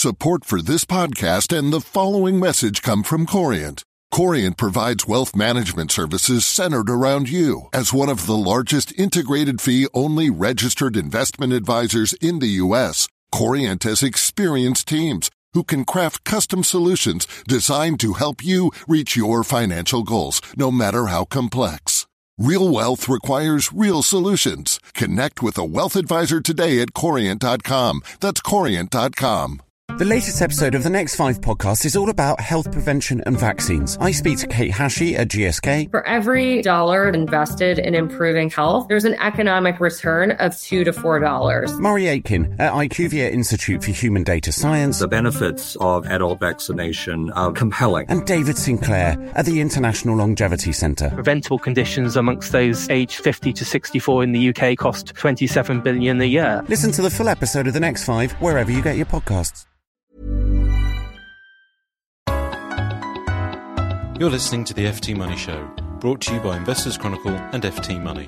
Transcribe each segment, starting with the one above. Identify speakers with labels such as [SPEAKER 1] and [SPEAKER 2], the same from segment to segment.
[SPEAKER 1] Support for this podcast and the following message come from Corient. Corient provides wealth management services centered around you. As one of the largest integrated fee-only registered investment advisors in the U.S., Corient has experienced teams who can craft custom solutions designed to help you reach your financial goals, no matter how complex. Real wealth requires real solutions. Connect with a wealth advisor today at Corient.com. That's Corient.com.
[SPEAKER 2] The latest episode of the Next 5 podcast is all about health prevention and vaccines. I speak to Kate Hashey at GSK.
[SPEAKER 3] For every dollar invested in improving health, there's an economic return of $2 to $4.
[SPEAKER 2] Murray Aitken at IQVIA Institute for Human Data Science.
[SPEAKER 4] The benefits of adult vaccination are compelling.
[SPEAKER 2] And David Sinclair at the International Longevity Centre.
[SPEAKER 5] Preventable conditions amongst those aged 50 to 64 in the UK cost $27 billion a year.
[SPEAKER 2] Listen to the full episode of The Next 5 wherever you get your podcasts.
[SPEAKER 6] You're listening to the FT Money Show, brought to you by Investors Chronicle and FT Money.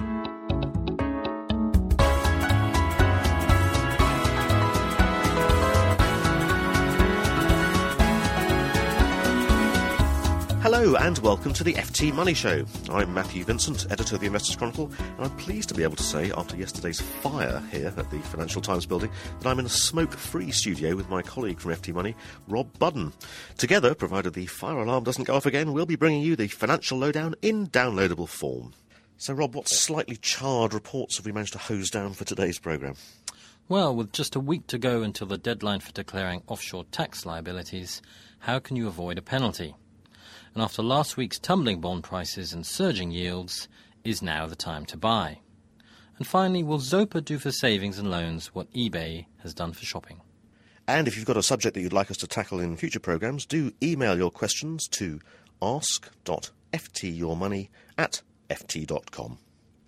[SPEAKER 7] Hello and welcome to the FT Money Show. I'm Matthew Vincent, editor of the Investors Chronicle, and I'm pleased to be able to say, after yesterday's fire here at the Financial Times building, that I'm in a smoke-free studio with my colleague from FT Money, Rob Budden. Together, provided the fire alarm doesn't go off again, we'll be bringing you the financial lowdown in downloadable form. So, Rob, what slightly charred reports have we managed to hose down for today's programme?
[SPEAKER 8] Well, with just a week to go until the deadline for declaring offshore tax liabilities, how can you avoid a penalty? And after last week's tumbling bond prices and surging yields, is now the time to buy? And finally, will Zopa do for savings and loans what eBay has done for shopping?
[SPEAKER 7] And if you've got a subject that you'd like us to tackle in future programmes, do email your questions to ask.ftyourmoney@ft.com.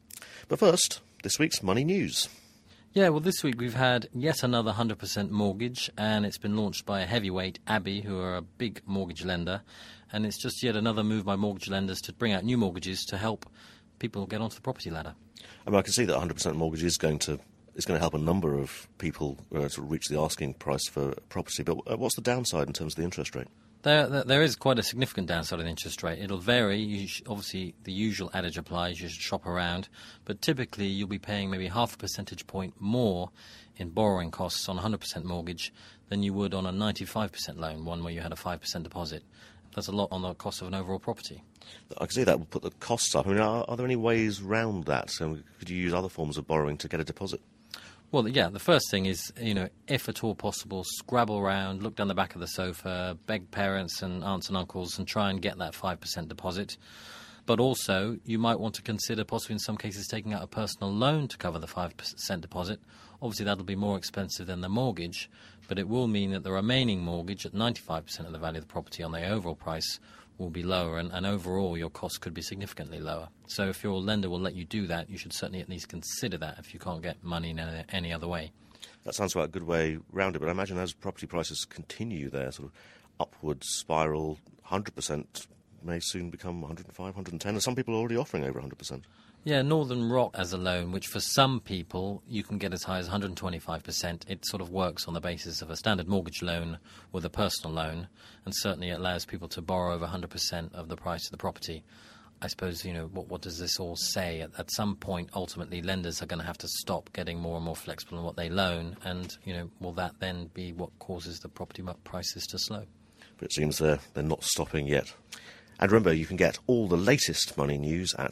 [SPEAKER 7] But first, this week's money news.
[SPEAKER 8] Yeah, well, this week we've had yet another 100% mortgage, and it's been launched by a heavyweight, Abbey, who are a big mortgage lender. And it's just yet another move by mortgage lenders to bring out new mortgages to help people get onto the property ladder.
[SPEAKER 7] I mean, I can see that 100% mortgage is going to help a number of people to reach the asking price for property. But what's the downside in terms of the interest rate?
[SPEAKER 8] There is quite a significant downside in the interest rate. It'll vary. Obviously, the usual adage applies. You should shop around. But typically, you'll be paying maybe half a percentage point more in borrowing costs on a 100% mortgage than you would on a 95% loan, one where you had a 5% deposit. That's a lot on the cost of an overall property.
[SPEAKER 7] I can see that would put the costs up. I mean, are there any ways round that? So could you use other forms of borrowing to get a deposit?
[SPEAKER 8] Well, yeah, the first thing is, if at all possible, scrabble around, look down the back of the sofa, beg parents and aunts and uncles and try and get that 5% deposit. But also, you might want to consider possibly in some cases taking out a personal loan to cover the 5% deposit. Obviously, that'll be more expensive than the mortgage, but it will mean that the remaining mortgage at 95% of the value of the property on the overall price will be lower, and overall your costs could be significantly lower. So if your lender will let you do that, you should certainly at least consider that if you can't get money in any other way.
[SPEAKER 7] That sounds like a good way round it, but I imagine as property prices continue their sort of upward spiral, 100% may soon become 105, 110, and some people are already offering over 100%.
[SPEAKER 8] Yeah, Northern Rock as a loan, which for some people you can get as high as 125%. It sort of works on the basis of a standard mortgage loan with a personal loan, and certainly it allows people to borrow over 100% of the price of the property. I suppose, what does this all say? At some point, ultimately, lenders are going to have to stop getting more and more flexible in what they loan, and, will that then be what causes the property prices to slow?
[SPEAKER 7] But it seems they're not stopping yet. And remember, you can get all the latest money news at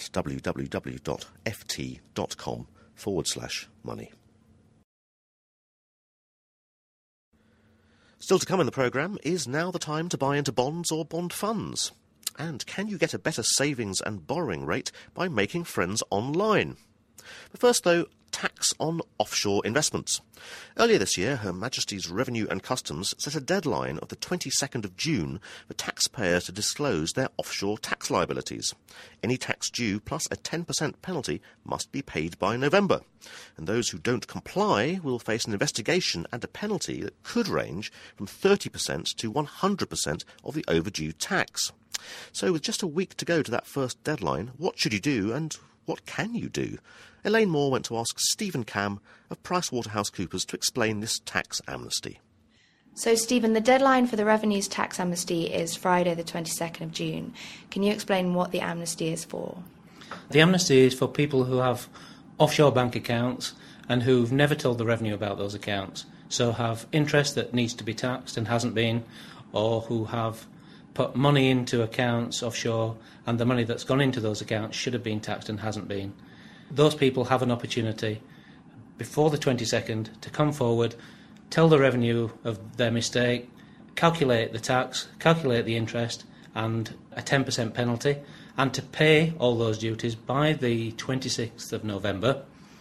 [SPEAKER 7] www.ft.com/money. Still to come in the programme, is now the time to buy into bonds or bond funds? And can you get a better savings and borrowing rate by making friends online? But first, though, tax on offshore investments. Earlier this year, Her Majesty's Revenue and Customs set a deadline of the 22nd of June for taxpayers to disclose their offshore tax liabilities. Any tax due plus a 10% penalty must be paid by November. And those who don't comply will face an investigation and a penalty that could range from 30% to 100% of the overdue tax. So with just a week to go to that first deadline, what should you do and what can you do? Elaine Moore went to ask Stephen Cam of PricewaterhouseCoopers to explain this tax amnesty.
[SPEAKER 9] So, Stephen, the deadline for the revenues tax amnesty is Friday the 22nd of June. Can you explain what the amnesty is for?
[SPEAKER 10] The amnesty is for people who have offshore bank accounts and who've never told the revenue about those accounts, so have interest that needs to be taxed and hasn't been, or who have put money into accounts offshore and the money that's gone into those accounts should have been taxed and hasn't been. Those people have an opportunity before the 22nd to come forward, tell the revenue of their mistake, calculate the tax, calculate the interest and a 10% penalty, and to pay all those duties by the 26th of November.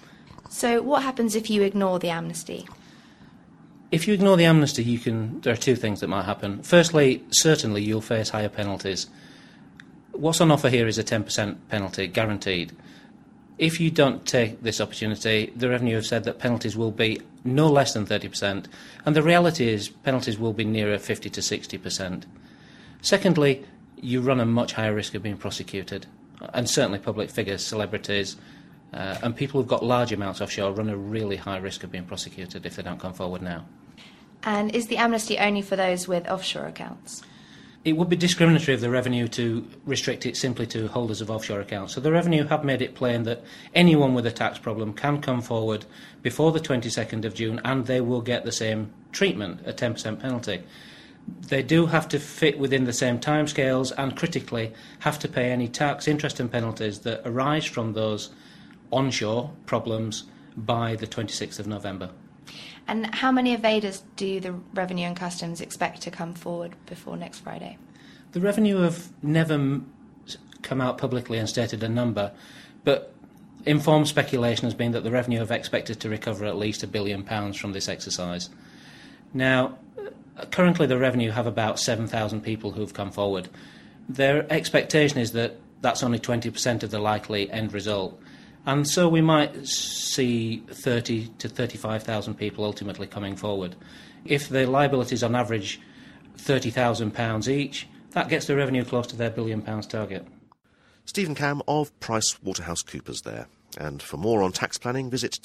[SPEAKER 9] So what happens if you ignore the amnesty?
[SPEAKER 10] If you ignore the amnesty, there are two things that might happen. Firstly, certainly you'll face higher penalties. What's on offer here is a 10% penalty, guaranteed. If you don't take this opportunity, the revenue have said that penalties will be no less than 30%, and the reality is penalties will be nearer 50 to 60%. Secondly, you run a much higher risk of being prosecuted, and certainly public figures, celebrities, and people who've got large amounts offshore run a really high risk of being prosecuted if they don't come forward now.
[SPEAKER 9] And is the amnesty only for those with offshore accounts?
[SPEAKER 10] It would be discriminatory of the revenue to restrict it simply to holders of offshore accounts. So the revenue have made it plain that anyone with a tax problem can come forward before the 22nd of June and they will get the same treatment, a 10% penalty. They do have to fit within the same timescales and critically have to pay any tax, interest and penalties that arise from those onshore problems by the 26th of November.
[SPEAKER 9] And how many evaders do the Revenue and Customs expect to come forward before next Friday?
[SPEAKER 10] The Revenue have never come out publicly and stated a number, but informed speculation has been that the Revenue have expected to recover at least £1 billion from this exercise. Now, currently the Revenue have about 7,000 people who've come forward. Their expectation is that that's only 20% of the likely end result. And so we might see 30 to 35,000 people ultimately coming forward. If the liabilities on average £30,000 each, that gets the Revenue close to their £1 billion target.
[SPEAKER 7] Stephen Cam of PricewaterhouseCoopers there. And for more on tax planning, visit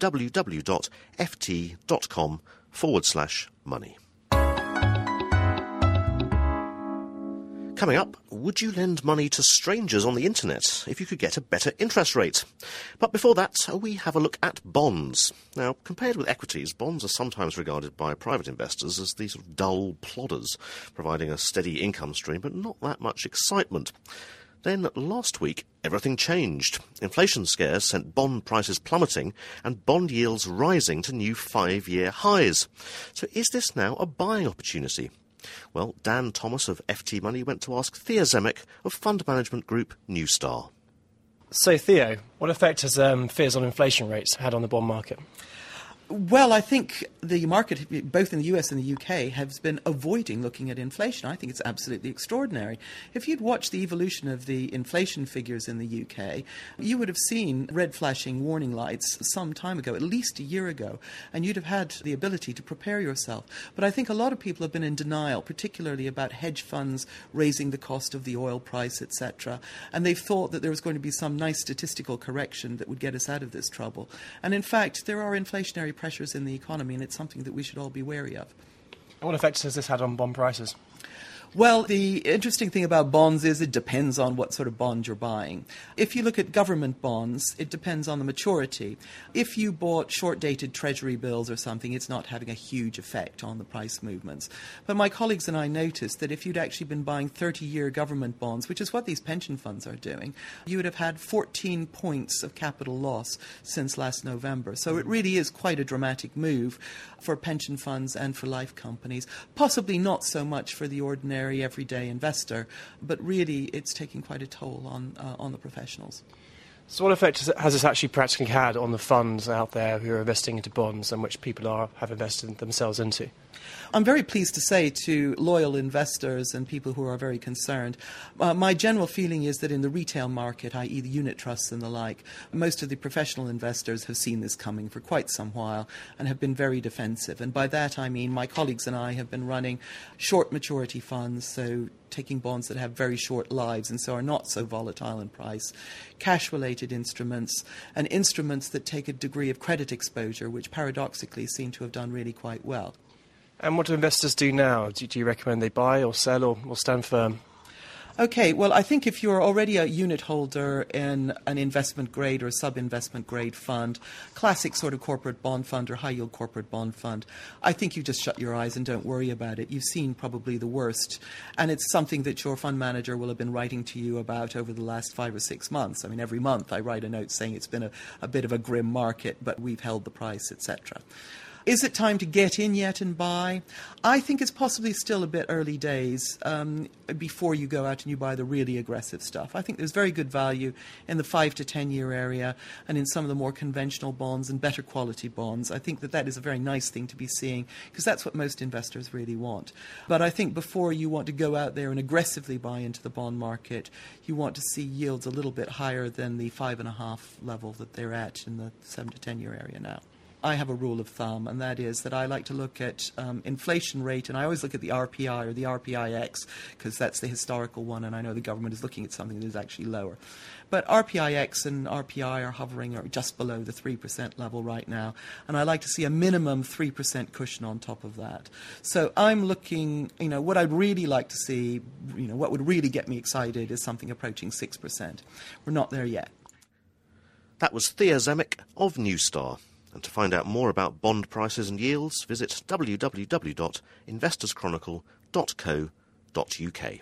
[SPEAKER 7] www.ft.com/money. Coming up, would you lend money to strangers on the internet if you could get a better interest rate? But before that, we have a look at bonds. Now, compared with equities, bonds are sometimes regarded by private investors as these sort of dull plodders, providing a steady income stream but not that much excitement. Then last week, everything changed. Inflation scares sent bond prices plummeting and bond yields rising to new 5-year highs. So is this now a buying opportunity? Well, Dan Thomas of FT Money went to ask Theo Zemek of fund management group New Star.
[SPEAKER 11] So, Theo, what effect has fears on inflation rates had on the bond market?
[SPEAKER 12] Well, I think the market, both in the US and the UK, has been avoiding looking at inflation. I think it's absolutely extraordinary. If you'd watched the evolution of the inflation figures in the UK, you would have seen red flashing warning lights some time ago, at least a year ago, and you'd have had the ability to prepare yourself. But I think a lot of people have been in denial, particularly about hedge funds raising the cost of the oil price, etc. And they've thought that there was going to be some nice statistical correction that would get us out of this trouble. And in fact, there are inflationary pressures in the economy, and it's something that we should all be wary of.
[SPEAKER 11] What effect has this had on bond prices?
[SPEAKER 12] Well, the interesting thing about bonds is it depends on what sort of bond you're buying. If you look at government bonds, it depends on the maturity. If you bought short-dated treasury bills or something, it's not having a huge effect on the price movements. But my colleagues and I noticed that if you'd actually been buying 30-year government bonds, which is what these pension funds are doing, you would have had 14 points of capital loss since last November. So it really is quite a dramatic move for pension funds and for life companies, possibly not so much for the ordinary everyday investor, but really it's taking quite a toll on the professionals.
[SPEAKER 11] So what effect has this actually practically had on the funds out there who are investing into bonds and which people have invested themselves into?
[SPEAKER 12] I'm very pleased to say to loyal investors and people who are very concerned, my general feeling is that in the retail market, i.e. the unit trusts and the like, most of the professional investors have seen this coming for quite some while and have been very defensive. And by that I mean my colleagues and I have been running short maturity funds, so taking bonds that have very short lives and so are not so volatile in price, cash-related instruments, and instruments that take a degree of credit exposure, which paradoxically seem to have done really quite well.
[SPEAKER 11] And what do investors do now? Do you recommend they buy or sell or stand firm?
[SPEAKER 12] Okay, well, I think if you're already a unit holder in an investment grade or sub-investment grade fund, classic sort of corporate bond fund or high-yield corporate bond fund, I think you just shut your eyes and don't worry about it. You've seen probably the worst, and it's something that your fund manager will have been writing to you about over the last 5 or 6 months. I mean, every month I write a note saying it's been a bit of a grim market, but we've held the price, etc. Is it time to get in yet and buy? I think it's possibly still a bit early days before you go out and you buy the really aggressive stuff. I think there's very good value in the 5 to 10 year area and in some of the more conventional bonds and better quality bonds. I think that is a very nice thing to be seeing because that's what most investors really want. But I think before you want to go out there and aggressively buy into the bond market, you want to see yields a little bit higher than the 5.5 level that they're at in the 7 to 10 year area now. I have a rule of thumb, and that is that I like to look at inflation rate, and I always look at the RPI or the RPIX, because that's the historical one, and I know the government is looking at something that is actually lower. But RPIX and RPI are hovering just below the 3% level right now, and I like to see a minimum 3% cushion on top of that. So I'm looking, what I'd really like to see, what would really get me excited is something approaching 6%. We're not there yet.
[SPEAKER 7] That was Thea Zemek of Newstar. And to find out more about bond prices and yields, visit www.investorschronicle.co.uk.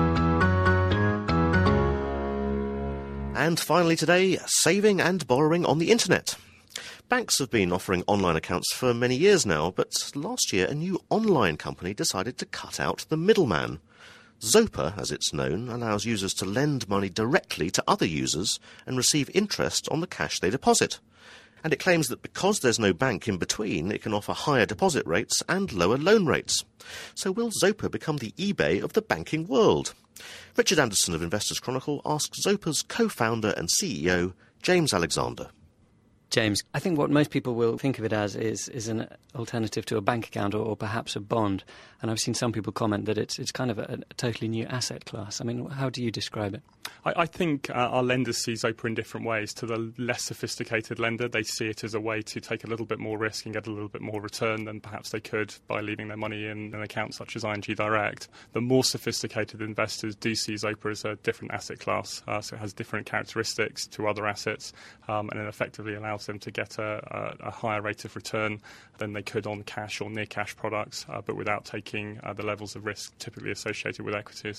[SPEAKER 7] And finally today, saving and borrowing on the internet. Banks have been offering online accounts for many years now, but last year a new online company decided to cut out the middleman. Zopa, as it's known, allows users to lend money directly to other users and receive interest on the cash they deposit. And it claims that because there's no bank in between, it can offer higher deposit rates and lower loan rates. So will Zopa become the eBay of the banking world? Richard Anderson of Investors Chronicle asks Zopa's co-founder and CEO, James Alexander.
[SPEAKER 13] James, I think what most people will think of it as is an alternative to a bank account or perhaps a bond. And I've seen some people comment that it's kind of a totally new asset class. I mean, how do you describe it?
[SPEAKER 14] I think our lenders see Zopa in different ways. To the less sophisticated lender, they see it as a way to take a little bit more risk and get a little bit more return than perhaps they could by leaving their money in an account such as ING Direct. The more sophisticated investors do see Zopa as a different asset class, so it has different characteristics to other assets, and it effectively allows them to get a higher rate of return than they could on cash or near cash products, but without taking the levels of risk typically associated with equities.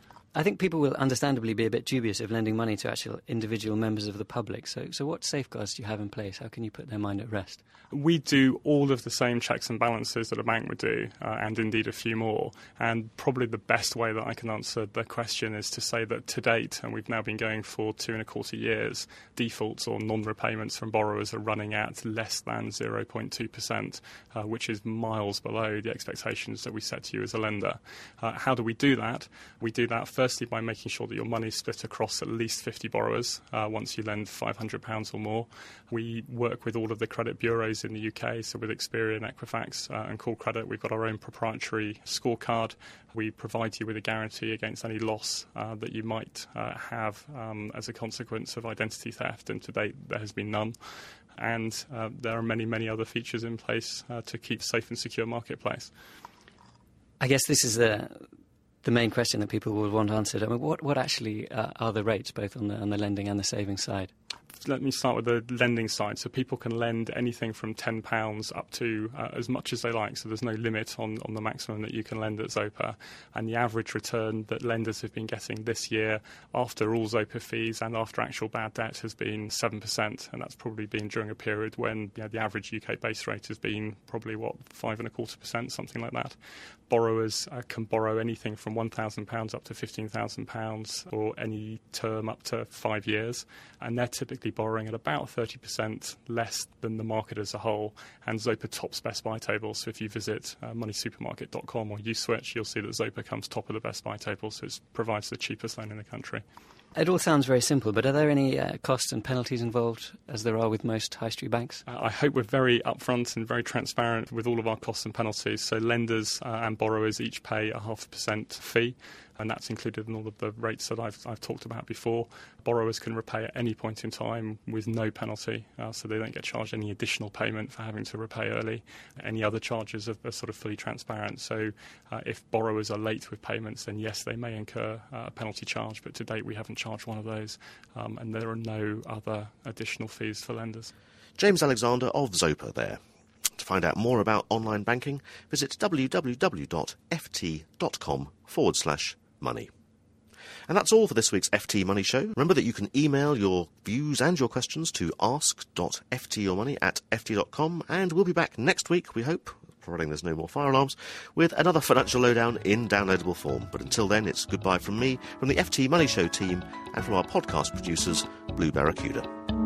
[SPEAKER 13] I think people will understandably be a bit dubious of lending money to actual individual members of the public. So what safeguards do you have in place? How can you put their mind at rest?
[SPEAKER 14] We do all of the same checks and balances that a bank would do, and indeed a few more. And probably the best way that I can answer the question is to say that to date, and we've now been going for 2.25 years, defaults or non-repayments from borrowers are running at less than 0.2%, which is miles below the expectations that we set to you as a lender. How do we do that? We do that firstly by making sure that your money is split across at least 50 borrowers once you lend £500 or more. We work with all of the credit bureaus in the UK, so with Experian, Equifax and Call Credit, we've got our own proprietary scorecard. We provide you with a guarantee against any loss that you might have as a consequence of identity theft, and to date there has been none. And there are many, many other features in place to keep safe and secure marketplace.
[SPEAKER 13] I guess this is the main question that people will want answered. I mean, what actually are the rates, both on the lending and the savings side?
[SPEAKER 14] Let me start with the lending side. So people can lend anything from £10 up to as much as they like. So there's no limit on the maximum that you can lend at Zopa. And the average return that lenders have been getting this year, after all Zopa fees and after actual bad debt, has been 7%. And that's probably been during a period when the average UK base rate has been probably, 5.25%, something like that. Borrowers can borrow anything from £1,000 up to £15,000 or any term up to 5 years. And they're typically borrowing at about 30% less than the market as a whole, and Zopa tops Best Buy tables. So if you visit moneysupermarket.com or USwitch, you'll see that Zopa comes top of the Best Buy table, so it provides the cheapest loan in the country.
[SPEAKER 13] It all sounds very simple, but are there any costs and penalties involved, as there are with most high street banks?
[SPEAKER 14] I hope we're very upfront and very transparent with all of our costs and penalties. So lenders and borrowers each pay a 0.5% fee, and that's included in all of the rates that I've talked about before. Borrowers can repay at any point in time with no penalty, so they don't get charged any additional payment for having to repay early. Any other charges are sort of fully transparent. So if borrowers are late with payments, then yes, they may incur a penalty charge, but to date we haven't charged one of those, and there are no other additional fees for lenders.
[SPEAKER 7] James Alexander of Zopa there. To find out more about online banking, visit www.ft.com/money. And that's all for this week's FT Money Show. Remember that you can email your views and your questions to ask.ftyourmoney@ft.com, and we'll be back next week, we hope, providing there's no more fire alarms, with another financial lowdown in downloadable form. But until then, it's goodbye from me, from the FT Money Show team, and from our podcast producers, Blue Barracuda.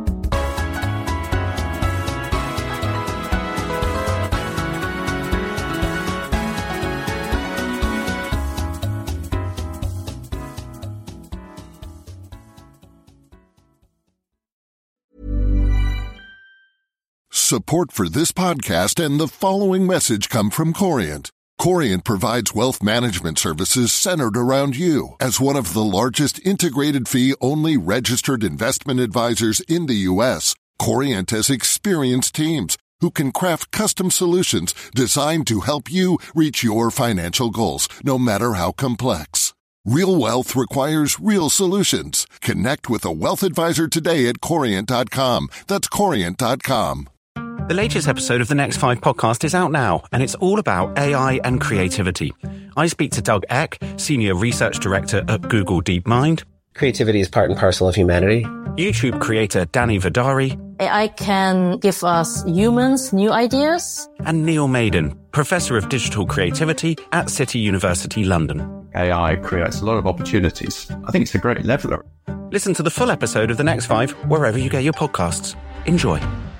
[SPEAKER 1] Support for this podcast and the following message come from Corient. Corient provides wealth management services centered around you. As one of the largest integrated fee-only registered investment advisors in the U.S., Corient has experienced teams who can craft custom solutions designed to help you reach your financial goals, no matter how complex. Real wealth requires real solutions. Connect with a wealth advisor today at Corient.com. That's Corient.com.
[SPEAKER 2] The latest episode of the Next 5 podcast is out now, and it's all about AI and creativity. I speak to Doug Eck, Senior Research Director at Google DeepMind.
[SPEAKER 15] Creativity is part and parcel of humanity.
[SPEAKER 2] YouTube creator Danny Vidari.
[SPEAKER 16] AI can give us humans new ideas.
[SPEAKER 2] And Neil Maiden, Professor of Digital Creativity at City University London.
[SPEAKER 17] AI creates a lot of opportunities. I think it's a great leveler.
[SPEAKER 2] Listen to the full episode of The Next 5 wherever you get your podcasts. Enjoy.